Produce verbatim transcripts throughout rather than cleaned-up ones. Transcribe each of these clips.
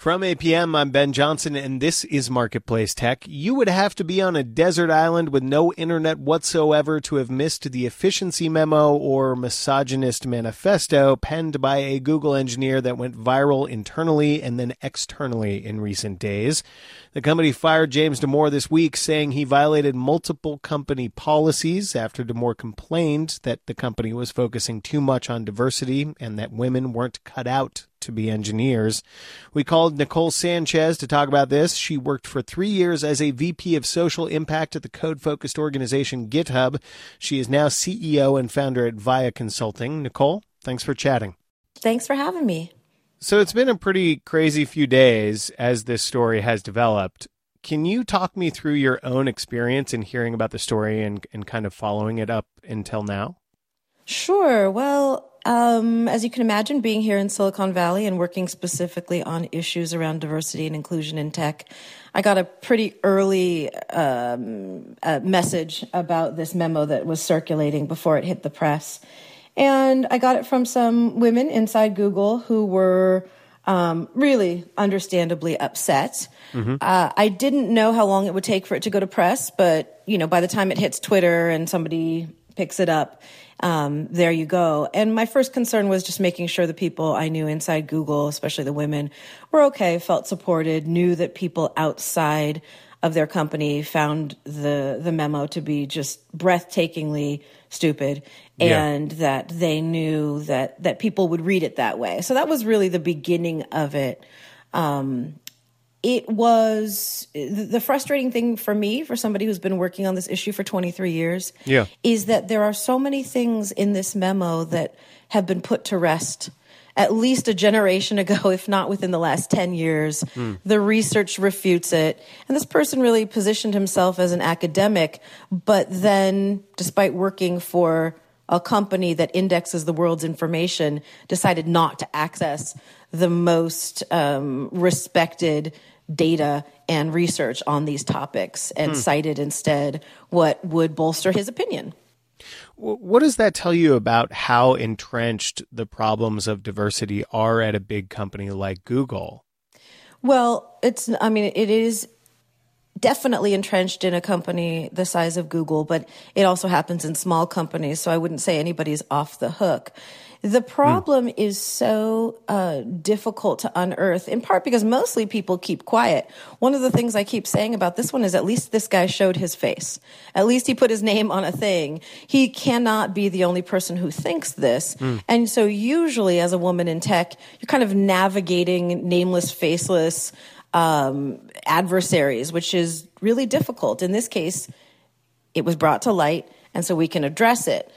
From A P M, I'm Ben Johnson, and this is Marketplace Tech. You would have to be on a desert island with no internet whatsoever to have missed the efficiency memo or misogynist manifesto penned by a Google engineer that went viral internally and then externally in recent days. The company fired James Damore this week, saying he violated multiple company policies after Damore complained that the company was focusing too much on diversity and that women weren't cut out to be engineers. We called Nicole Sanchez to talk about this. She worked for three years as a V P of social impact at the code-focused organization GitHub. She is now C E O and founder at Via Consulting. Nicole, thanks for chatting. Thanks for having me. So it's been a pretty crazy few days as this story has developed. Can you talk me through your own experience in hearing about the story and, and kind of following it up until now? Sure. Well, um, as you can imagine, being here in Silicon Valley and working specifically on issues around diversity and inclusion in tech, I got a pretty early um, uh, message about this memo that was circulating before it hit the press. And I got it from some women inside Google who were um, really understandably upset. Mm-hmm. Uh, I didn't know how long it would take for it to go to press, but, you know, by the time it hits Twitter and somebody picks it up, um, there you go. And my first concern was just making sure the people I knew inside Google, especially the women, were okay, felt supported, knew that people outside of their company found the the memo to be just breathtakingly stupid, and yeah. that they knew that that people would read it that way. So that was really the beginning of it. Um, it was the frustrating thing for me, for somebody who's been working on this issue for twenty-three years, yeah. is that there are so many things in this memo that have been put to rest at least a generation ago, if not within the last ten years. Mm. The research refutes it. And this person really positioned himself as an academic, but then, despite working for a company that indexes the world's information, decided not to access the most um, respected data and research on these topics and mm. cited instead what would bolster his opinion. What does that tell you about how entrenched the problems of diversity are at a big company like Google? Well, it's, I mean, it is definitely entrenched in a company the size of Google, but it also happens in small companies, so I wouldn't say anybody's off the hook. The problem mm. is so uh, difficult to unearth, in part because mostly people keep quiet. One of the things I keep saying about this one is at least this guy showed his face. At least he put his name on a thing. He cannot be the only person who thinks this. Mm. And so usually as a woman in tech, you're kind of navigating nameless, faceless um, adversaries, which is really difficult. In this case, it was brought to light, and so we can address it.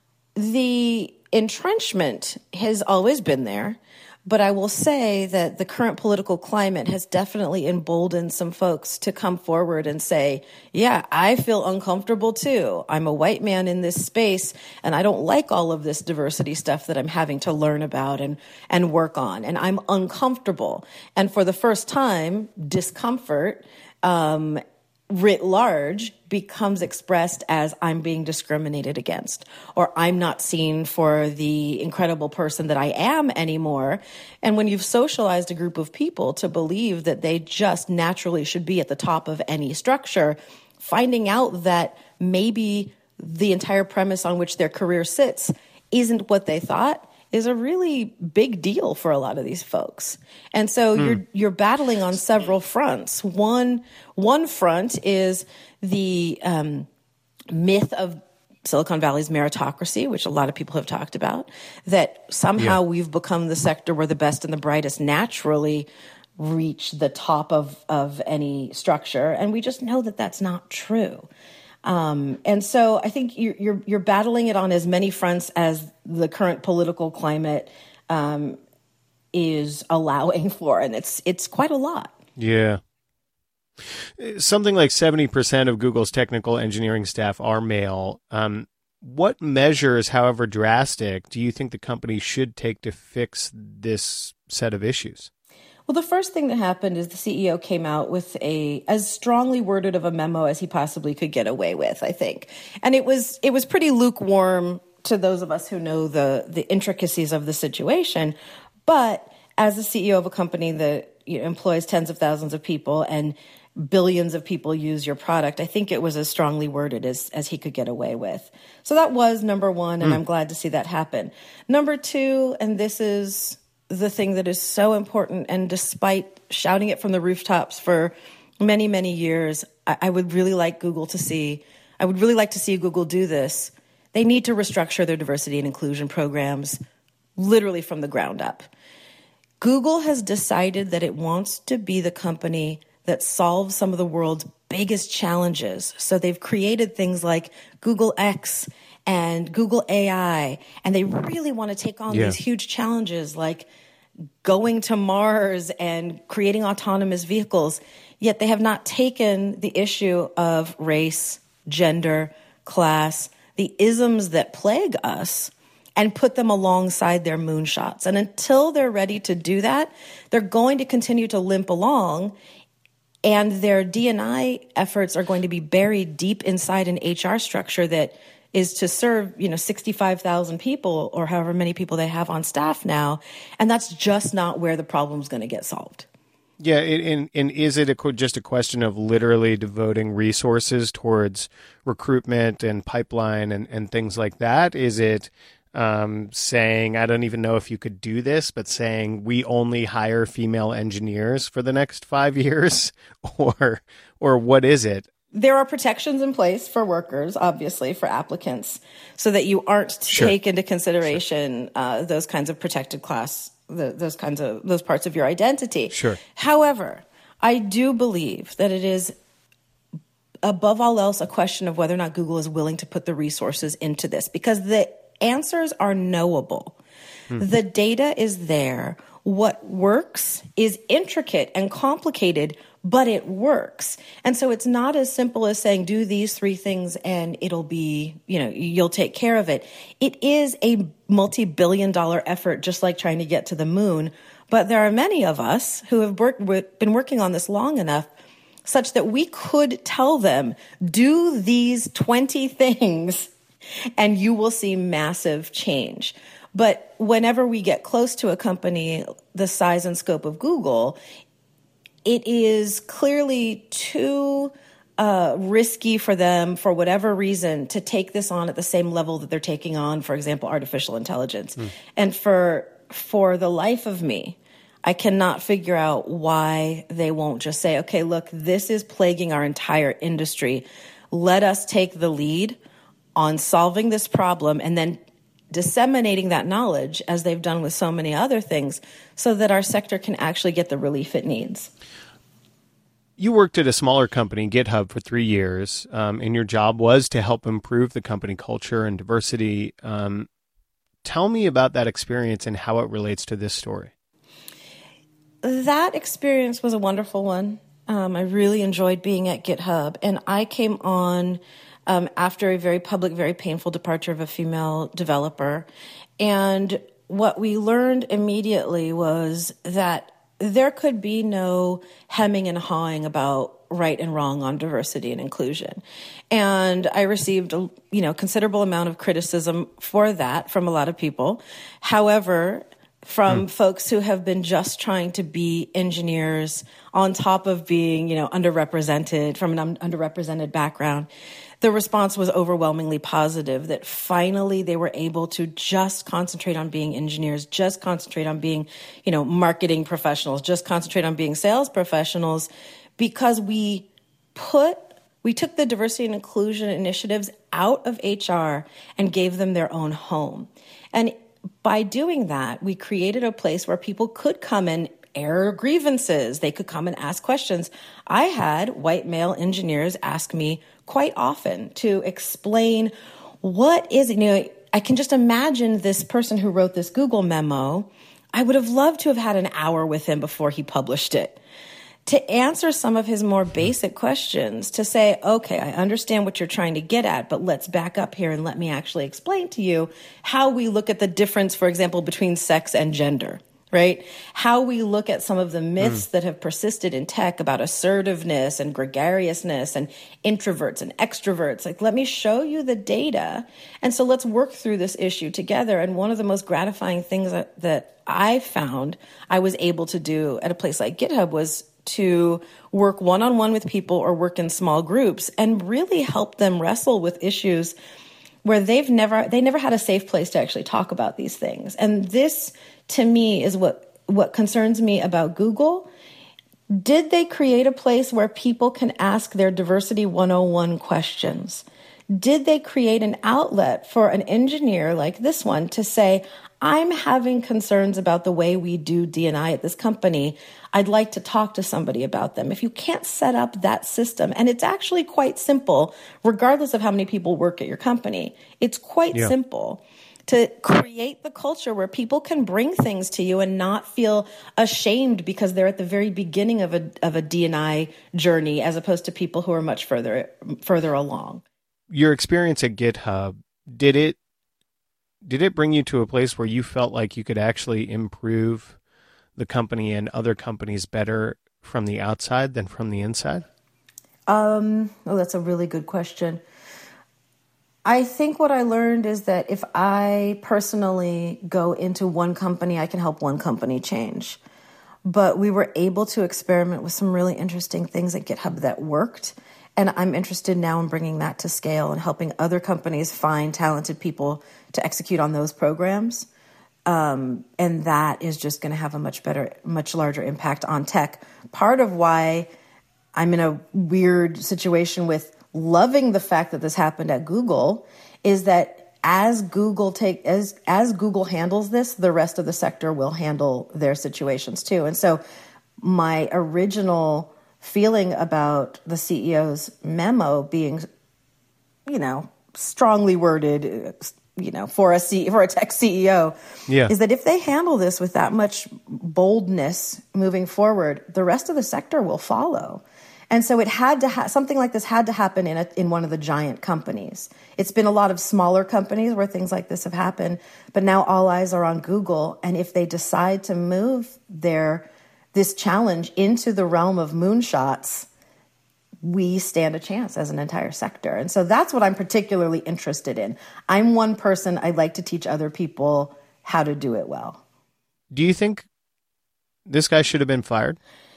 The entrenchment has always been there, but I will say that the current political climate has definitely emboldened some folks to come forward and say, yeah, I feel uncomfortable too. I'm a white man in this space, and I don't like all of this diversity stuff that I'm having to learn about and, and work on, and I'm uncomfortable. And for the first time, discomfort um, writ large becomes expressed as I'm being discriminated against, or I'm not seen for the incredible person that I am anymore. And when you've socialized a group of people to believe that they just naturally should be at the top of any structure, finding out that maybe the entire premise on which their career sits isn't what they thought is a really big deal for a lot of these folks. And so mm. you're you're battling on several fronts. One one front is the um, myth of Silicon Valley's meritocracy, which a lot of people have talked about, that somehow yeah. we've become the sector where the best and the brightest naturally reach the top of, of any structure. And we just know that that's not true. Um, and so I think you're, you're, you're battling it on as many fronts as the current political climate um, is allowing for. And it's, it's quite a lot. Yeah. Something like seventy percent of Google's technical engineering staff are male. Um, what measures, however drastic, do you think the company should take to fix this set of issues? Well, the first thing that happened is the C E O came out with a as strongly worded of a memo as he possibly could get away with, I think. And it was it was pretty lukewarm to those of us who know the the intricacies of the situation. But as the C E O of a company that you know, employs tens of thousands of people and billions of people use your product, I think it was as strongly worded as, as he could get away with. So that was number one, and mm. I'm glad to see that happen. Number two, and this is the thing that is so important, and despite shouting it from the rooftops for many, many years, I, I would really like Google to see, I would really like to see Google do this. They need to restructure their diversity and inclusion programs literally from the ground up. Google has decided that it wants to be the company that solves some of the world's biggest challenges. So they've created things like Google X and Google A I, and they really want to take on yeah. these huge challenges like going to Mars and creating autonomous vehicles. Yet they have not taken the issue of race, gender, class, the isms that plague us, and put them alongside their moonshots. And until they're ready to do that, they're going to continue to limp along, and their D and I efforts are going to be buried deep inside an H R structure that is to serve, you know, sixty-five thousand people or however many people they have on staff now. And that's just not where the problem's going to get solved. Yeah, and, and is it a, just a question of literally devoting resources towards recruitment and pipeline and, and things like that? Is it um, saying, I don't even know if you could do this, but saying we only hire female engineers for the next five years? Or, or what is it? There are protections in place for workers, obviously, for applicants, so that you aren't to sure. take into consideration sure. uh, those kinds of protected class, the, those kinds of, those parts of your identity. Sure. However, I do believe that it is, above all else, a question of whether or not Google is willing to put the resources into this, because the answers are knowable. Mm-hmm. The data is there. What works is intricate and complicated, but it works. And so it's not as simple as saying, do these three things and it'll be, you know, you'll take care of it. It is a multi-billion dollar effort, just like trying to get to the moon. But there are many of us who have worked with, been working on this long enough such that we could tell them, do these twenty things and you will see massive change. But whenever we get close to a company the size and scope of Google, it is clearly too uh, risky for them, for whatever reason, to take this on at the same level that they're taking on, for example, artificial intelligence. Mm. And for for the life of me, I cannot figure out why they won't just say, okay, look, this is plaguing our entire industry. Let us take the lead on solving this problem and then disseminating that knowledge, as they've done with so many other things, so that our sector can actually get the relief it needs. You worked at a smaller company, GitHub, for three years, um, and your job was to help improve the company culture and diversity. Um, tell me about that experience and how it relates to this story. That experience was a wonderful one. Um, I really enjoyed being at GitHub, and I came on Um, after a very public, very painful departure of a female developer. And what we learned immediately was that there could be no hemming and hawing about right and wrong on diversity and inclusion. And I received a you know considerable amount of criticism for that from a lot of people. However, from mm. folks who have been just trying to be engineers on top of being, you know, underrepresented, from an un- underrepresented background, the response was overwhelmingly positive, that finally they were able to just concentrate on being engineers, just concentrate on being, you know, marketing professionals, just concentrate on being sales professionals, because we put, we took the diversity and inclusion initiatives out of H R and gave them their own home. And by doing that, we created a place where people could come and air grievances. They could come and ask questions. I had white male engineers ask me quite often to explain what is it. You know, I can just imagine this person who wrote this Google memo. I would have loved to have had an hour with him before he published it to answer some of his more basic questions, to say, okay, I understand what you're trying to get at, but let's back up here and let me actually explain to you how we look at the difference, for example, between sex and gender. right? How we look at some of the myths mm. that have persisted in tech about assertiveness and gregariousness and introverts and extroverts. Like, let me show you the data. And so let's work through this issue together. And one of the most gratifying things that, that I found I was able to do at a place like GitHub was to work one-on-one with people or work in small groups and really help them wrestle with issues where they've never, they never had a safe place to actually talk about these things. And this, to me, is what, what concerns me about Google. Did they create a place where people can ask their diversity one oh one questions? Did they create an outlet for an engineer like this one to say, I'm having concerns about the way we do D and I at this company. I'd like to talk to somebody about them. If you can't set up that system, and it's actually quite simple, regardless of how many people work at your company, it's quite yeah. simple to create the culture where people can bring things to you and not feel ashamed because they're at the very beginning of a of a D and I journey, as opposed to people who are much further further along. Your experience at GitHub, did it did it bring you to a place where you felt like you could actually improve the company and other companies better from the outside than from the inside? Um, oh, that's a really good question. I think what I learned is that if I personally go into one company, I can help one company change. But we were able to experiment with some really interesting things at GitHub that worked. And I'm interested now in bringing that to scale and helping other companies find talented people to execute on those programs. Um, and that is just going to have a much better, much larger impact on tech. Part of why I'm in a weird situation with loving the fact that this happened at Google is that as Google take as as Google handles this, the rest of the sector will handle their situations too. And so my original feeling about the C E O's memo being, you know, strongly worded, you know, for a C, for a tech C E O, yeah. is that if they handle this with that much boldness moving forward, the rest of the sector will follow. And so it had to ha- something like this had to happen in a, in one of the giant companies. It's been a lot of smaller companies where things like this have happened, but now all eyes are on Google. And if they decide to move their this challenge into the realm of moonshots, we stand a chance as an entire sector. And so that's what I'm particularly interested in. I'm one person. I'd like to teach other people how to do it well. Do you think this guy should have been fired?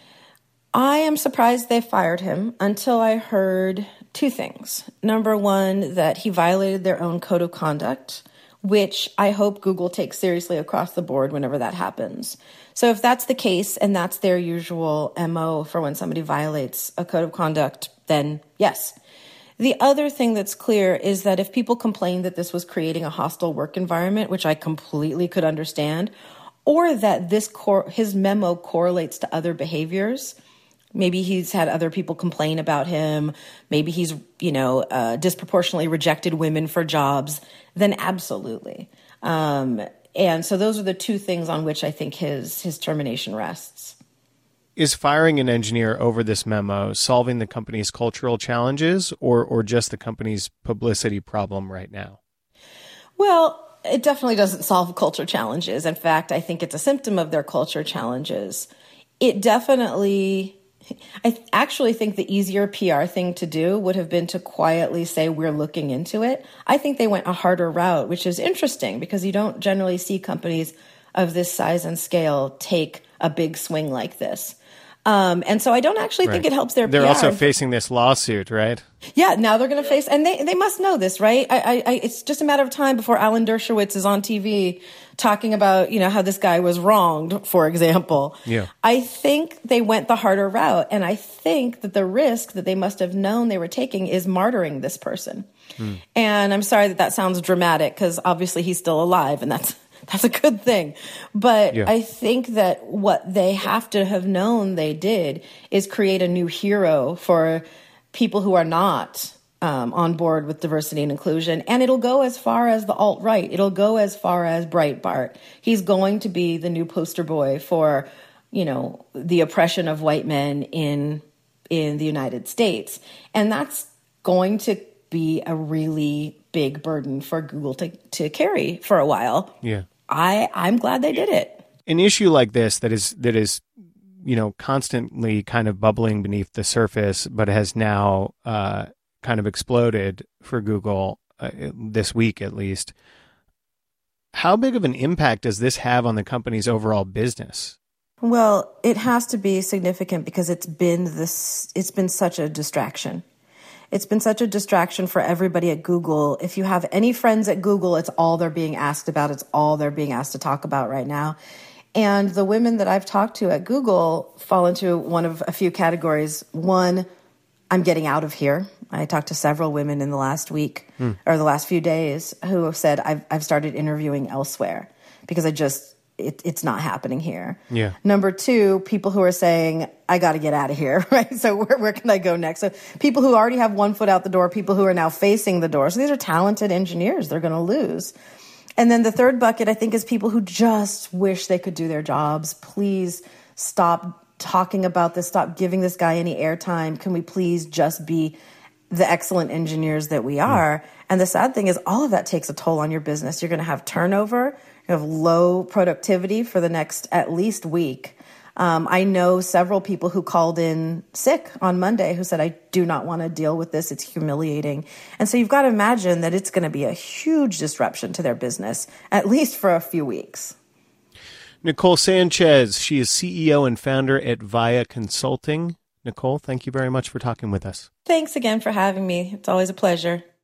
I am surprised they fired him until I heard two things. Number one, that he violated their own code of conduct, which I hope Google takes seriously across the board whenever that happens. So if that's the case and that's their usual M O for when somebody violates a code of conduct, then yes. The other thing that's clear is that if people complain that this was creating a hostile work environment, which I completely could understand, or that this cor- his memo correlates to other behaviors, maybe he's had other people complain about him, maybe he's, you know, uh, disproportionately rejected women for jobs, then absolutely. Um, and so those are the two things on which I think his his termination rests. Is firing an engineer over this memo solving the company's cultural challenges or or just the company's publicity problem right now? Well, it definitely doesn't solve culture challenges. In fact, I think it's a symptom of their culture challenges. It definitely... I actually think the easier P R thing to do would have been to quietly say, we're looking into it. I think they went a harder route, which is interesting because you don't generally see companies of this size and scale take a big swing like this. Um, and so I don't actually right. think it helps their They're P R. also facing this lawsuit, right? Yeah, now they're going to face, and they they must know this, right? I, I, I, it's just a matter of time before Alan Dershowitz is on T V talking about, you know, how this guy was wronged, for example. Yeah. I think they went the harder route, and I think that the risk that they must have known they were taking is martyring this person. Hmm. And I'm sorry that that sounds dramatic, because obviously he's still alive, and that's That's a good thing. But yeah. I think that what they have to have known they did is create a new hero for people who are not um, on board with diversity and inclusion. And it'll go as far as the alt-right. It'll go as far as Breitbart. He's going to be the new poster boy for, you know, the oppression of white men in in the United States. And that's going to be a really big burden for Google to, to carry for a while. Yeah. I, I'm glad they did it. an issue like this that is that is, you know, constantly kind of bubbling beneath the surface, but has now uh, kind of exploded for Google uh, this week at least. How big of an impact does this have on the company's overall business? Well, it has to be significant because it's been this. It's been such a distraction. It's been such a distraction for everybody at Google. If you have any friends at Google, it's all they're being asked about. It's all they're being asked to talk about right now. And the women that I've talked to at Google fall into one of a few categories. One, I'm getting out of here. I talked to several women in the last week hmm. or the last few days who have said, I've, I've started interviewing elsewhere because I just, it, it's not happening here. Yeah. Number two, people who are saying, I got to get out of here, right? So where, where can I go next? So people who already have one foot out the door, people who are now facing the door. So these are talented engineers they're going to lose. And then the third bucket, I think, is people who just wish they could do their jobs. Please stop talking about this. Stop giving this guy any airtime. Can we please just be the excellent engineers that we are? Mm. And the sad thing is all of that takes a toll on your business. You're going to have turnover. You have low productivity for the next at least week. Um, I know several people who called in sick on Monday who said, I do not want to deal with this. It's humiliating. And so you've got to imagine that it's going to be a huge disruption to their business, at least for a few weeks. Nicole Sanchez, she is C E O and founder at Via Consulting. Nicole, thank you very much for talking with us. Thanks again for having me. It's always a pleasure.